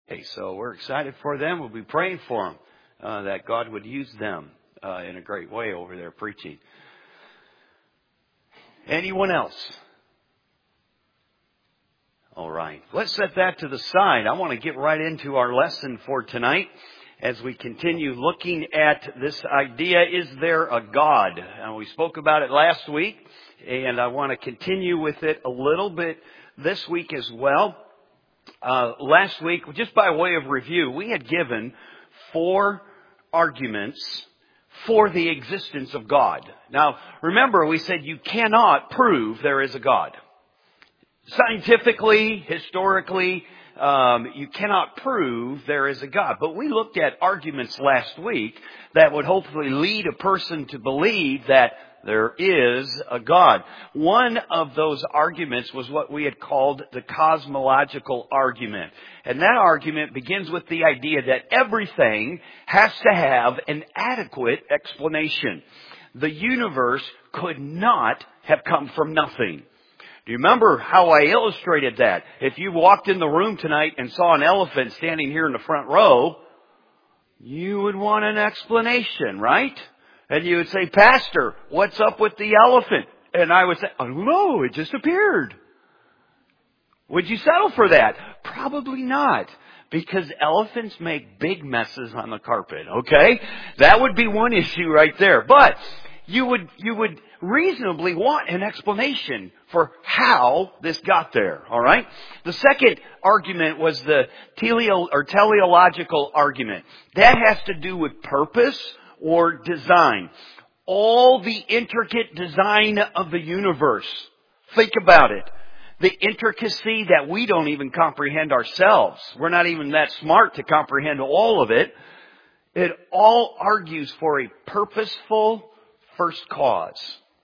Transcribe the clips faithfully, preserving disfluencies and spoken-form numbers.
Okay, so we're excited for them. We'll be praying for them, uh, that God would use them uh, in a great way over there preaching. Anyone else? All right. Let's set that to the side. I want to get right into our lesson for tonight as we continue looking at this idea, is there a God? And we spoke about it last week, and I want to continue with it a little bit this week as well. Uh, last week, just by way of review, we had given four arguments for the existence of God. Now, remember, we said you cannot prove there is a God. Scientifically, historically, um, you cannot prove there is a God. But we looked at arguments last week that would hopefully lead a person to believe that there is a God. One of those arguments was what we had called the cosmological argument. And that argument begins with the idea that everything has to have an adequate explanation. The universe could not have come from nothing. Do you remember how I illustrated that? If you walked in the room tonight and saw an elephant standing here in the front row, you would want an explanation, right? And you would say, Pastor, what's up with the elephant? And I would say, I don't know, it just appeared. Would you settle for that? Probably not. Because elephants make big messes on the carpet, okay? That would be one issue right there. But you would, you would reasonably want an explanation for how this got there, alright? The second argument was the teleo, or teleological argument. That has to do with purpose or design. All the intricate design of the universe. Think about it. The intricacy that we don't even comprehend ourselves. We're not even that smart to comprehend all of it. It all argues for a purposeful first cause.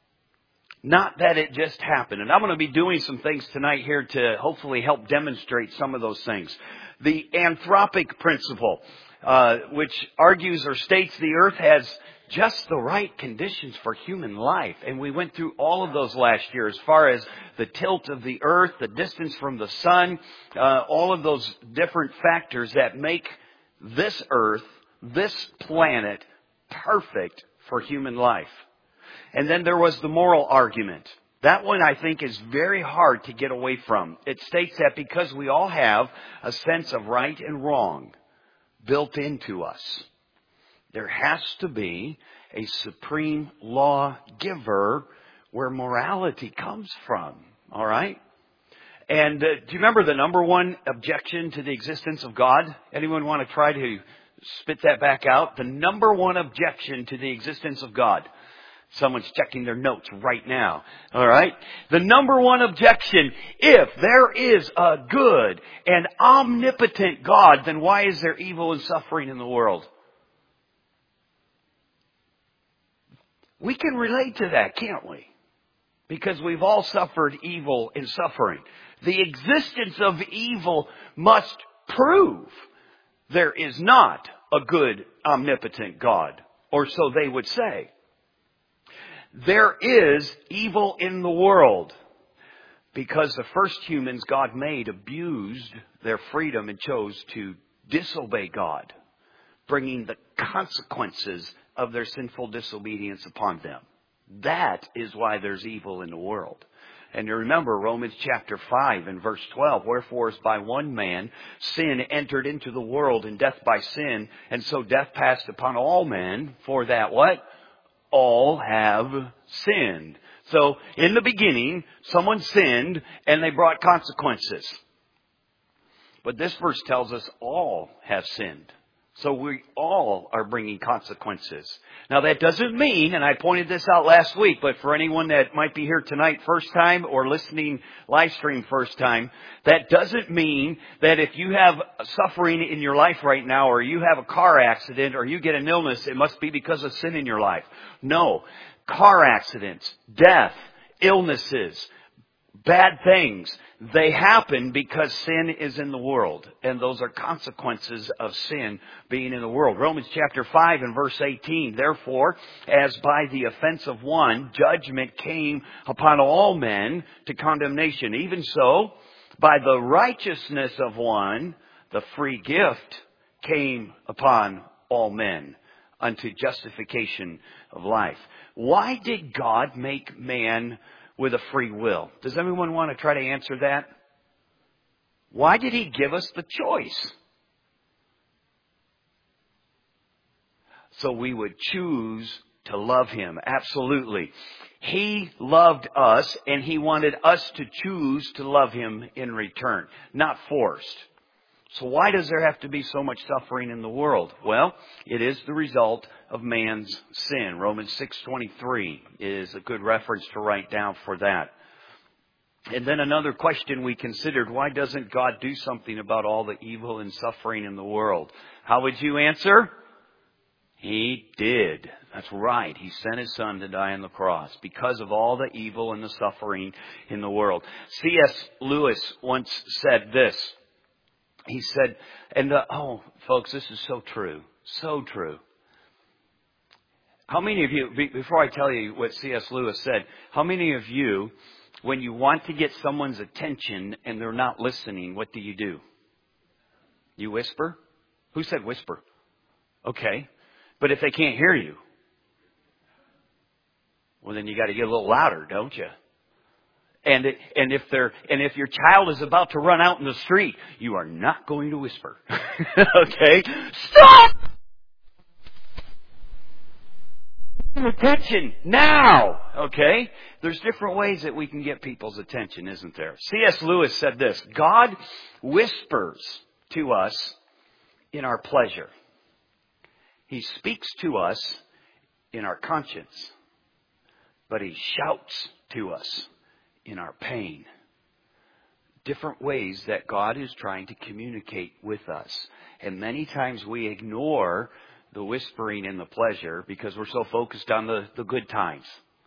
Not that it just happened. And I'm going to be doing some things tonight here to hopefully help demonstrate some of those things. The anthropic principle, uh, which argues or states the earth has just the right conditions for human life. And we went through all of those last year as far as the tilt of the earth, the distance from the sun, uh, all of those different factors that make this earth, this planet, perfect for human life. And then there was the moral argument. That one I think is very hard to get away from. It states that because we all have a sense of right and wrong built into us, there has to be a supreme lawgiver where morality comes from. All right? And uh, do you remember the number one objection to the existence of God? Anyone want to try to spit that back out? The number one objection to the existence of God. Someone's checking their notes right now. All right? The number one objection, if there is a good and omnipotent God, then why is there evil and suffering in the world? We can relate to that, can't we? Because we've all suffered evil and suffering. The existence of evil must prove there is not a good, omnipotent God. Or so they would say. There is evil in the world because the first humans God made abused their freedom and chose to disobey God, bringing the consequences of their sinful disobedience upon them. That is why there's evil in the world. And you remember Romans chapter five and verse twelve, wherefore as by one man sin entered into the world, and death by sin, and so death passed upon all men, for that what? All have sinned. So in the beginning, someone sinned and they brought consequences. But this verse tells us all have sinned. So we all are bringing consequences. Now that doesn't mean, and I pointed this out last week, but for anyone that might be here tonight first time or listening live stream first time, that doesn't mean that if you have suffering in your life right now, or you have a car accident, or you get an illness, it must be because of sin in your life. No. Car accidents, death, illnesses, bad things, they happen because sin is in the world. And those are consequences of sin being in the world. Romans chapter five and verse eighteen. Therefore, as by the offense of one, judgment came upon all men to condemnation. Even so, by the righteousness of one, The free gift came upon all men unto justification of life. Why did God make man with a free will? Does anyone want to try to answer that? Why did He give us the choice? So we would choose to love Him. Absolutely. He loved us, and He wanted us to choose to love Him in return, not forced. So why does there have to be so much suffering in the world? Well, it is the result of man's sin. Romans six twenty-three is a good reference to write down for that. And then another question we considered, why doesn't God do something about all the evil and suffering in the world? How would you answer? He did. That's right. He sent His Son to die on the cross because of all the evil and the suffering in the world. C S Lewis once said this. He said, and uh, oh, folks, this is so true. So true. How many of you, before I tell you what C S Lewis said, how many of you, when you want to get someone's attention and they're not listening, what do you do? You whisper? Who said whisper? Okay. But if they can't hear you, well, then you got to get a little louder, don't you? And it, and if they're and if your child is about to run out in the street, you are not going to whisper. Okay? Stop! Attention now. Okay? There's different ways that we can get people's attention, isn't there? C S Lewis said this: God whispers to us in our pleasure. He speaks to us in our conscience, but He shouts to us in our pain. Different ways that God is trying to communicate with us. And many times we ignore the whispering and the pleasure because we're so focused on the, the good times.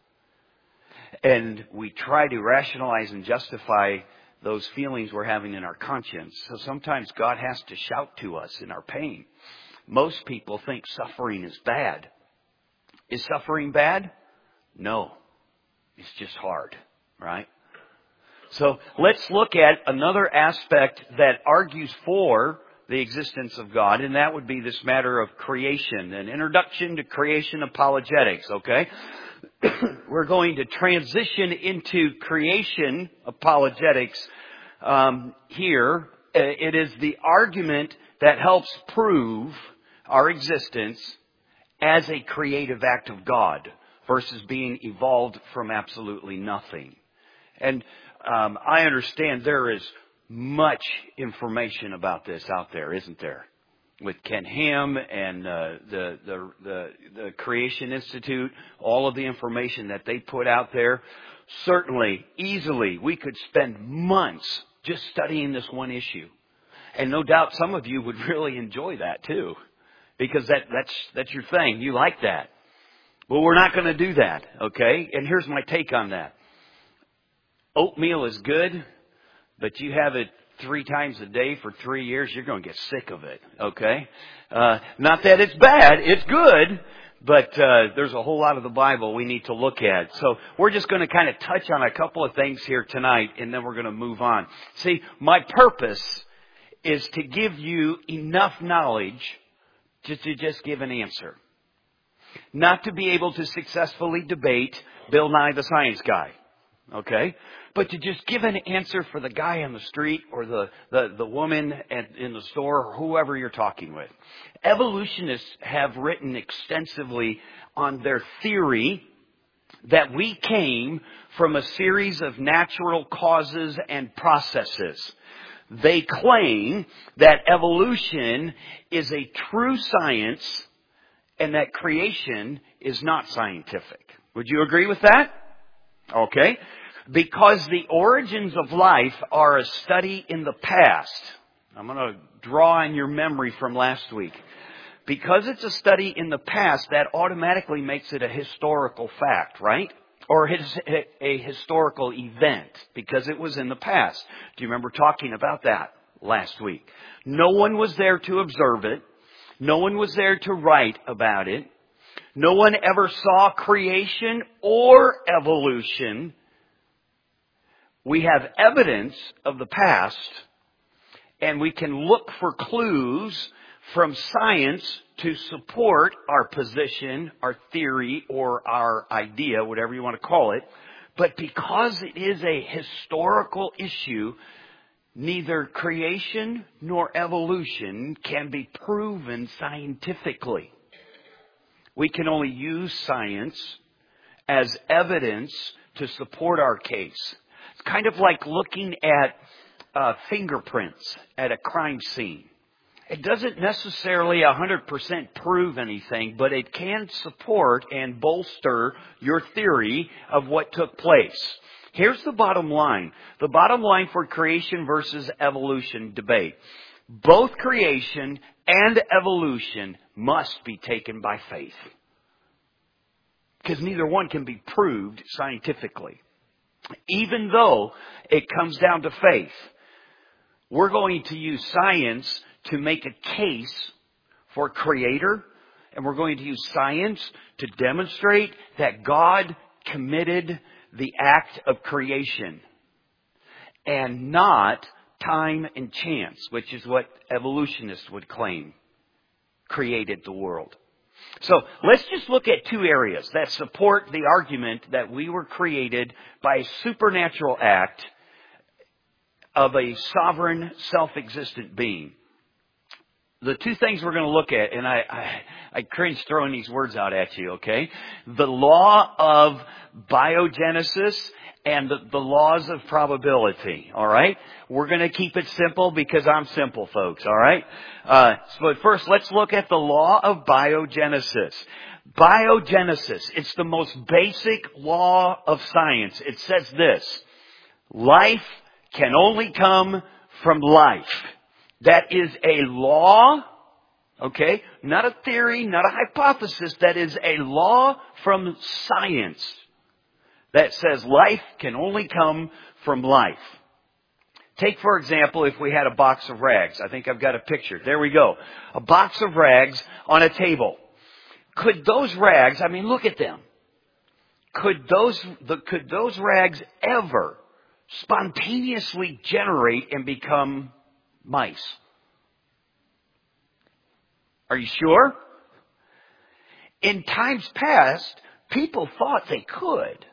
And we try to rationalize and justify those feelings we're having in our conscience. So sometimes God has to shout to us in our pain. Most people think suffering is bad. Is suffering bad? No. It's just hard. Right? So let's look at another aspect that argues for the existence of God, and that would be this matter of creation, an introduction to creation apologetics, okay? We're going to transition into creation apologetics um, here. It is the argument that helps prove our existence as a creative act of God versus being evolved from absolutely nothing. And um, I understand there is much information about this out there, isn't there? With Ken Ham and uh, the, the the the Creation Institute, all of the information that they put out there. Certainly, easily, we could spend months just studying this one issue. And no doubt some of you would really enjoy that too. Because that, that's that's your thing. You like that. Well, we're not going to do that, okay? And here's my take on that. Oatmeal is good, but you have it three times a day for three years, you're going to get sick of it, okay? Uh, not that it's bad, it's good, but uh, there's a whole lot of the Bible we need to look at. So we're just going to kind of touch on a couple of things here tonight, and then we're going to move on. See, my purpose is to give you enough knowledge to, to just give an answer. Not to be able to successfully debate Bill Nye the Science Guy, okay? But to just give an answer for the guy on the street or the, the, the woman at, in the store or whoever you're talking with. Evolutionists have written extensively on their theory that we came from a series of natural causes and processes. They claim that evolution is a true science and that creation is not scientific. Would you agree with that? Okay. Because the origins of life are a study in the past. I'm going to draw on your memory from last week. Because it's a study in the past, that automatically makes it a historical fact, right? Or a historical event, because it was in the past. Do you remember talking about that last week? No one was there to observe it. No one was there to write about it. No one ever saw creation or evolution. We have evidence of the past, and we can look for clues from science to support our position, our theory, or our idea, whatever you want to call it. But because it is a historical issue, neither creation nor evolution can be proven scientifically. We can only use science as evidence to support our case. It's kind of like looking at uh, fingerprints at a crime scene. It doesn't necessarily one hundred percent prove anything, but it can support and bolster your theory of what took place. Here's the bottom line. The bottom line for creation versus evolution debate. Both creation and evolution must be taken by faith. Because neither one can be proved scientifically. Even though it comes down to faith, we're going to use science to make a case for Creator, and we're going to use science to demonstrate that God committed the act of creation and not time and chance, which is what evolutionists would claim created the world. So let's just look at two areas that support the argument that we were created by a supernatural act of a sovereign, self-existent being. The two things we're going to look at, and I, I, I cringe throwing these words out at you, okay? The law of biogenesis and the, the laws of probability, all right? We're going to keep it simple because I'm simple, folks, all right? Uh, so but first, let's look at the law of biogenesis. Biogenesis, it's the most basic law of science. It says this: life can only come from life. That is a law, okay? Not a theory, not a hypothesis. That is a law from science that says life can only come from life. Take, for example, if we had a box of rags. I think I've got a picture. There we go. A box of rags on a table. Could those rags, I mean, look at them. Could those, the, could those rags ever spontaneously generate and become mice? Are you sure? In times past, people thought they could.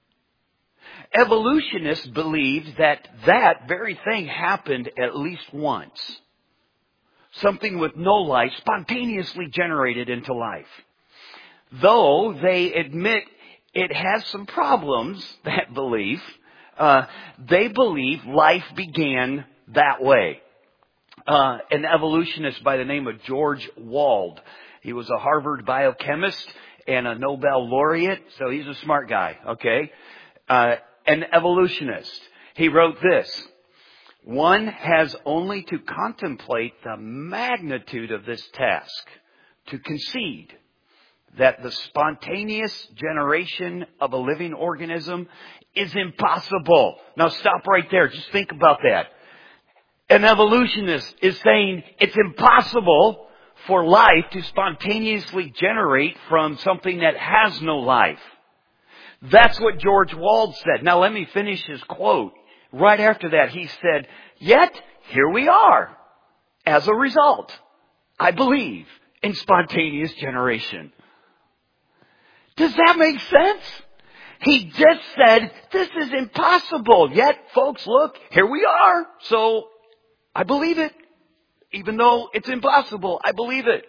Evolutionists believed that that very thing happened at least once. Something with no life spontaneously generated into life. Though they admit it has some problems, that belief, uh, they believe life began that way. Uh, an evolutionist by the name of George Wald. He was a Harvard biochemist and a Nobel laureate, so he's a smart guy, okay? Uh, an evolutionist. He wrote this: one has only to contemplate the magnitude of this task to concede that the spontaneous generation of a living organism is impossible. Now stop right there. Just think about that. An evolutionist is saying it's impossible for life to spontaneously generate from something that has no life. That's what George Wald said. Now let me finish his quote. Right after that, he said, yet here we are. As a result, I believe in spontaneous generation. Does that make sense? He just said, this is impossible. Yet, folks, look, here we are. So, I believe it. Even though it's impossible, I believe it.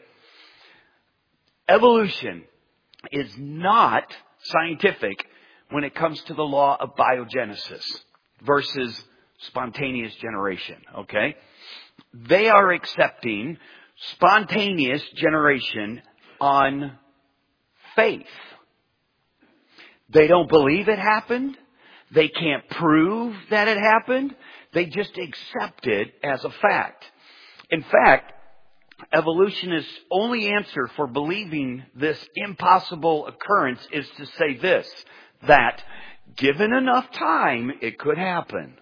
Evolution is not scientific when it comes to the law of biogenesis versus spontaneous generation, okay? They are accepting spontaneous generation on faith. They don't believe it happened. They can't prove that it happened. They just accept it as a fact. In fact, evolutionists' only answer for believing this impossible occurrence is to say this, that given enough time, it could happen.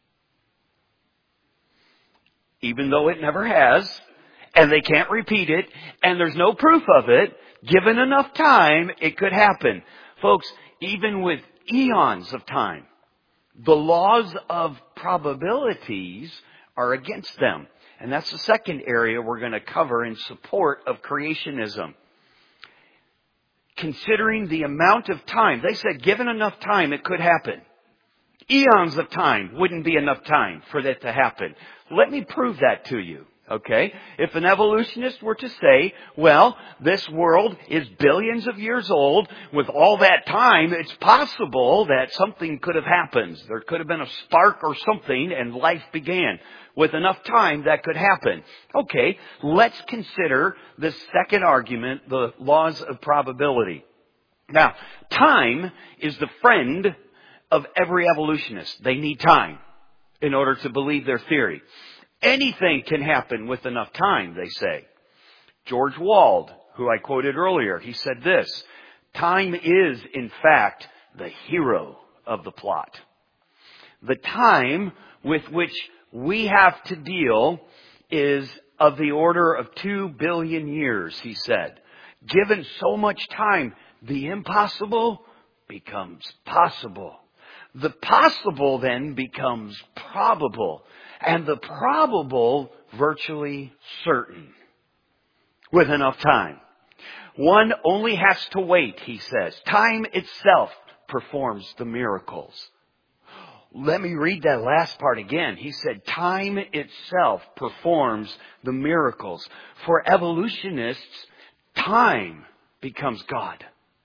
Even though it never has, and they can't repeat it, and there's no proof of it, given enough time, it could happen. Folks, even with eons of time, the laws of probabilities are against them. And that's the second area we're going to cover in support of creationism. Considering the amount of time, they said given enough time, it could happen. Eons of time wouldn't be enough time for that to happen. Let me prove that to you. Okay? If an evolutionist were to say, well, this world is billions of years old, with all that time, it's possible that something could have happened. There could have been a spark or something and life began. With enough time, that could happen. Okay, let's consider the second argument, the laws of probability. Now, time is the friend of every evolutionist. They need time in order to believe their theory. Anything can happen with enough time, they say. George Wald, who I quoted earlier, he said this, time is, in fact, the hero of the plot. The time with which we have to deal is of the order of two billion years, he said. Given so much time, the impossible becomes possible. The possible then becomes probable. And the probable virtually certain. With enough time. One only has to wait, he says. Time itself performs the miracles. Let me read that last part again. He said, time itself performs the miracles. For evolutionists, time becomes God.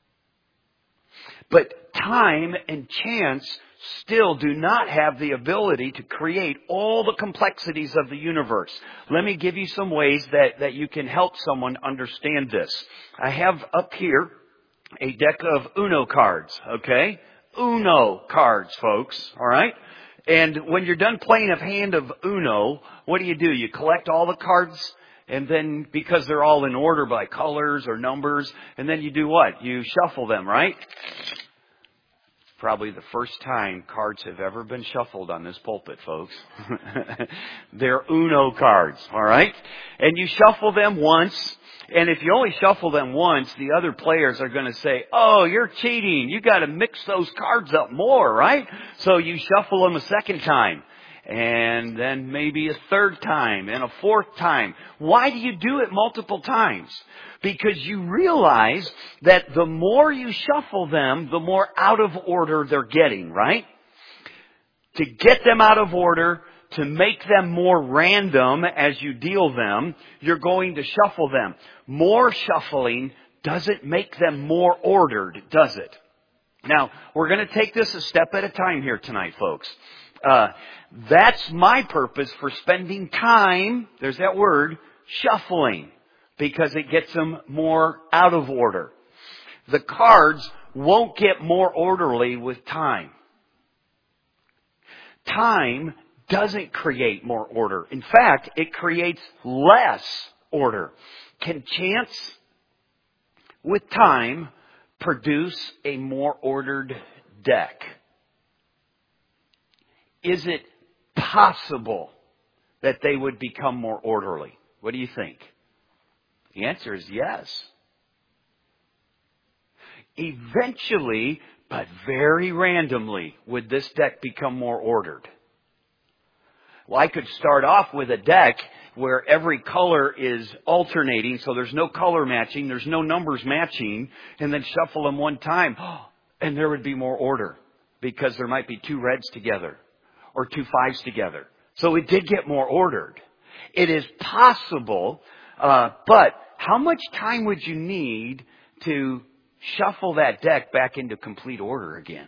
But time and chance still do not have the ability to create all the complexities of the universe. Let me give you some ways that, that you can help someone understand this. I have up here a deck of Uno cards, okay? Uno cards, folks, all right? And when you're done playing a hand of Uno, what do you do? You collect all the cards, and then because they're all in order by colors or numbers, and then you do what? You shuffle them, right? Probably the first time cards have ever been shuffled on this pulpit, folks. They're Uno cards, all right? And you shuffle them once, and if you only shuffle them once, the other players are going to say, oh, you're cheating. You got to mix those cards up more, right? So you shuffle them a second time. And then maybe a third time and a fourth time. Why do you do it multiple times? Because you realize that the more you shuffle them, the more out of order they're getting, right? To get them out of order, to make them more random as you deal them, you're going to shuffle them. More shuffling doesn't make them more ordered, does it? Now, we're going to take this a step at a time here tonight, folks. Uh, that's my purpose for spending time, there's that word, shuffling, because it gets them more out of order. The cards won't get more orderly with time. Time doesn't create more order. In fact, it creates less order. Can chance with time produce a more ordered deck? Is it possible that they would become more orderly? What do you think? The answer is yes. Eventually, but very randomly, would this deck become more ordered? Well, I could start off with a deck where every color is alternating, so there's no color matching, there's no numbers matching, and then shuffle them one time, and there would be more order, because there might be two reds together. Or two fives together. So it did get more ordered. It is possible, uh, but how much time would you need to shuffle that deck back into complete order again?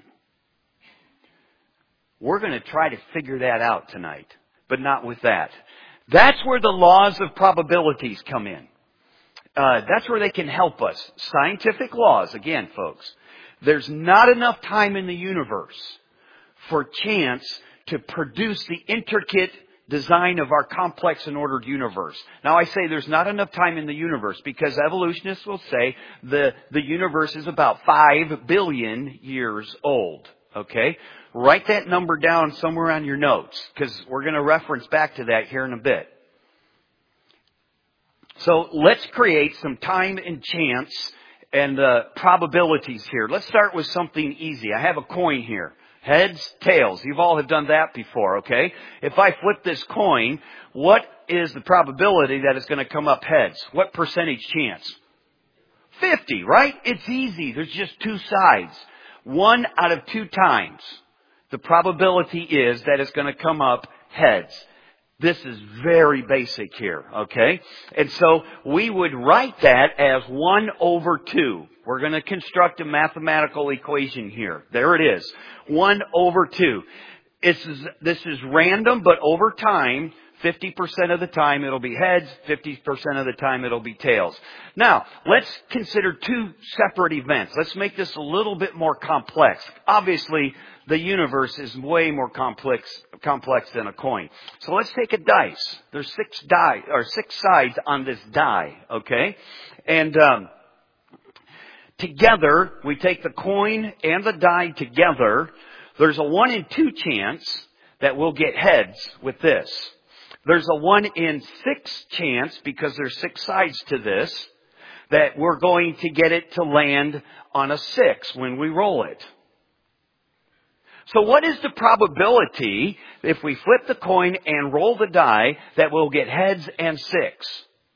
We're going to try to figure that out tonight, but not with that. That's where the laws of probabilities come in. Uh, that's where they can help us. Scientific laws, again, folks. There's not enough time in the universe for chance to produce the intricate design of our complex and ordered universe. Now I say there's not enough time in the universe because evolutionists will say the, the universe is about five billion years old. Okay? Write that number down somewhere on your notes because we're going to reference back to that here in a bit. So let's create some time and chance and uh, probabilities here. Let's start with something easy. I have a coin here. Heads, tails. You've all have done that before, okay? If I flip this coin, what is the probability that it's going to come up heads? What percentage chance? fifty, right? It's easy. There's just two sides. One out of two times, the probability is that it's going to come up heads. This is very basic here, okay? And so we would write that as one over two. We're going to construct a mathematical equation here. There it is. one over two. This is, this is random, but over time, fifty percent of the time it'll be heads, fifty percent of the time it'll be tails. Now, let's consider two separate events. Let's make this a little bit more complex. Obviously, the universe is way more complex complex than a coin. So let's take a dice. There's six die or six sides on this die, okay? And um, together, we take the coin and the die together. There's a one in two chance that we'll get heads with this. There's a one in six chance, because there's six sides to this, that we're going to get it to land on a six when we roll it. So what is the probability, if we flip the coin and roll the die, that we'll get heads and six?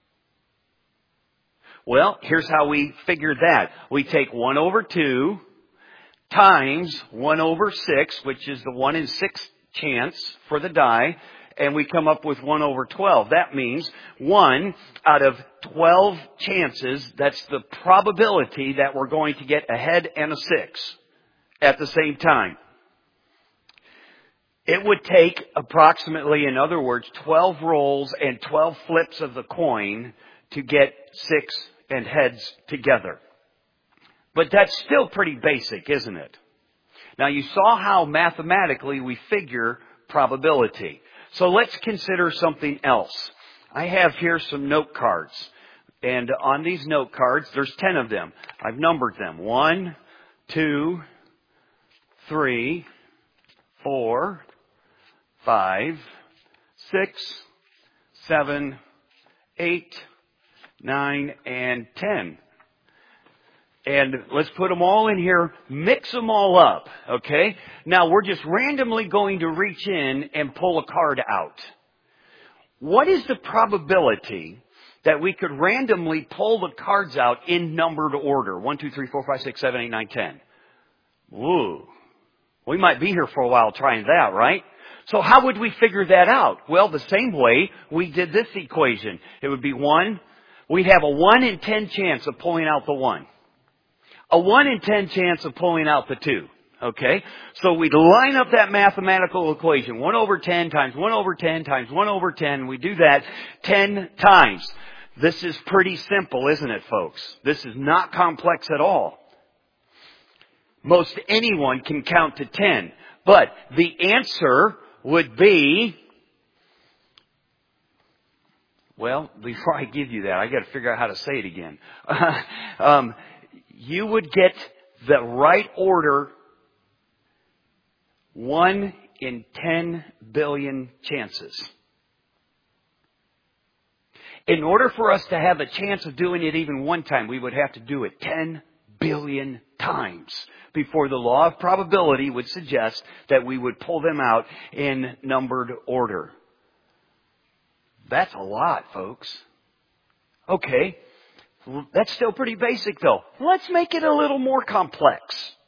Well, here's how we figure that. We take one over two times one over six, which is the one in six chance for the die, and we come up with one over twelve. That means one out of twelve chances, that's the probability that we're going to get a head and a six at the same time. It would take approximately, in other words, twelve rolls and twelve flips of the coin to get six and heads together. But that's still pretty basic, isn't it? Now, you saw how mathematically we figure probability. So let's consider something else. I have here some note cards. And on these note cards, there's ten of them. I've numbered them. One, two, three, four, five, six, seven, eight, nine, and ten. And let's put them all in here, mix them all up, okay? Now, we're just randomly going to reach in and pull a card out. What is the probability that we could randomly pull the cards out in numbered order? one, two, three, four, five, six, seven, eight, nine, ten. Ooh. We might be here for a while trying that, right? So how would we figure that out? Well, the same way we did this equation. It would be one. We'd have a one in ten chance of pulling out the one. A one in ten chance of pulling out the two. Okay? So we'd line up that mathematical equation. one over ten times one over ten times one over ten. We do that ten times. This is pretty simple, isn't it, folks? This is not complex at all. Most anyone can count to ten. But the answer would be, well, before I give you that, I got to figure out how to say it again. um, you would get the right order one in ten billion chances. In order for us to have a chance of doing it even one time, we would have to do it ten billion times before the law of probability would suggest that we would pull them out in numbered order. That's a lot, folks. Okay. That's still pretty basic, though. Let's make it a little more complex.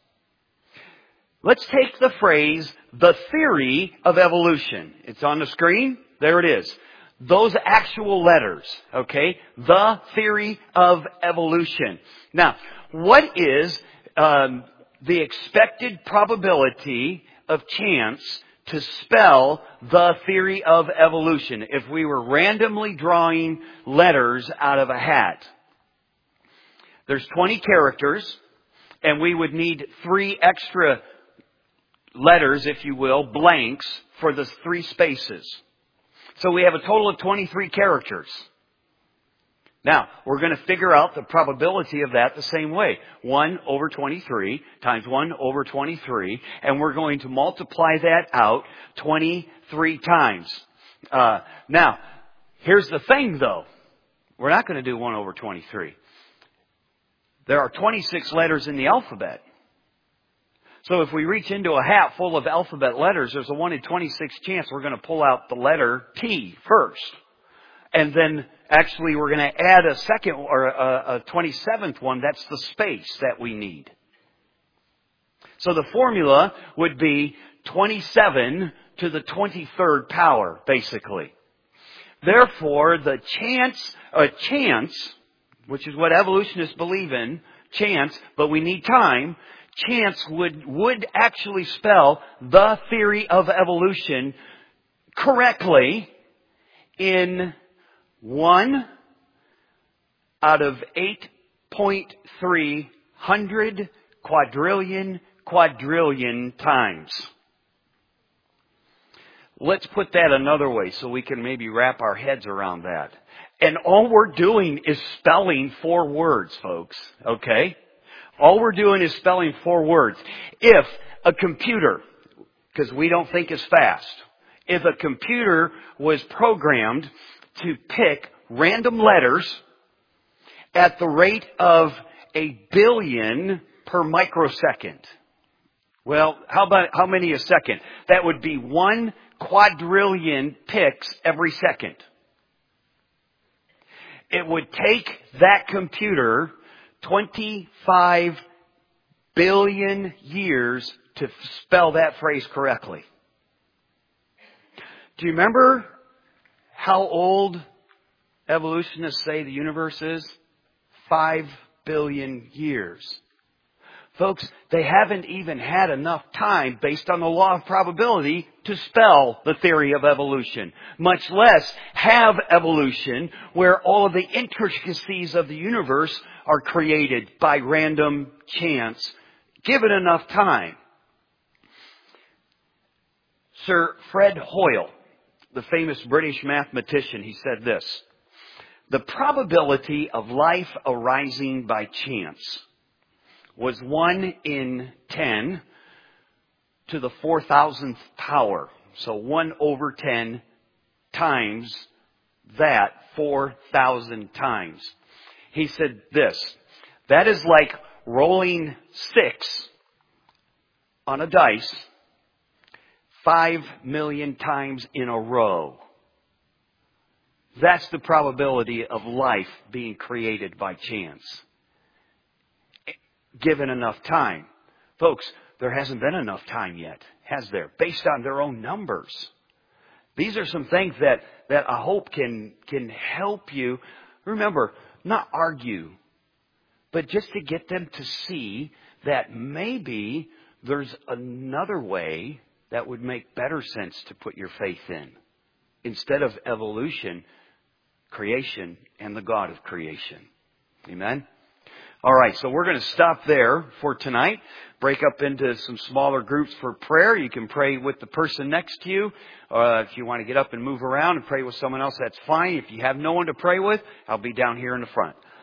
Let's take the phrase, the theory of evolution. It's on the screen. There it is. Those actual letters, okay? The theory of evolution. Now, what is um, the expected probability of chance to spell the theory of evolution if we were randomly drawing letters out of a hat? There's twenty characters, and we would need three extra letters, if you will, blanks, for the three spaces. So we have a total of twenty-three characters. Now, we're going to figure out the probability of that the same way. one over twenty-three times one over twenty-three, and we're going to multiply that out twenty-three times. Uh, now, here's the thing, though. We're not going to do one over twenty-three. There are twenty-six letters in the alphabet. So if we reach into a hat full of alphabet letters, there's a one in twenty-six chance we're going to pull out the letter T first. And then actually we're going to add a second or a, a twenty-seventh one. That's the space that we need. So the formula would be twenty-seven to the twenty-third power, basically. Therefore, the chance, a chance, which is what evolutionists believe in, chance, but we need time, chance would, would actually spell the theory of evolution correctly in one out of eight point three hundred quadrillion quadrillion times. Let's put that another way so we can maybe wrap our heads around that. And all we're doing is spelling four words, folks. Okay? All we're doing is spelling four words. If a computer, because we don't think as fast, if a computer was programmed to pick random letters at the rate of a billion per microsecond. Well, how about, how many a second? That would be one quadrillion picks every second. It would take that computer twenty-five billion years to spell that phrase correctly. Do you remember how old evolutionists say the universe is? Five billion years. Folks, they haven't even had enough time, based on the law of probability, to spell the theory of evolution. Much less have evolution, where all of the intricacies of the universe are created by random chance, given enough time. Sir Fred Hoyle, the famous British mathematician, he said this: the probability of life arising by chance was one in ten to the four thousandth power. So one over ten times that four thousand times. He said this: that is like rolling six on a dice five million times in a row. That's the probability of life being created by chance, given enough time. Folks, there hasn't been enough time yet, has there? Based on their own numbers. These are some things that, that I hope can, can help you. Remember, not argue, but just to get them to see that maybe there's another way that would make better sense to put your faith in. Instead of evolution, creation, and the God of creation. Amen? All right, so we're going to stop there for tonight. Break up into some smaller groups for prayer. You can pray with the person next to you. Uh, if you want to get up and move around and pray with someone else, that's fine. If you have no one to pray with, I'll be down here in the front.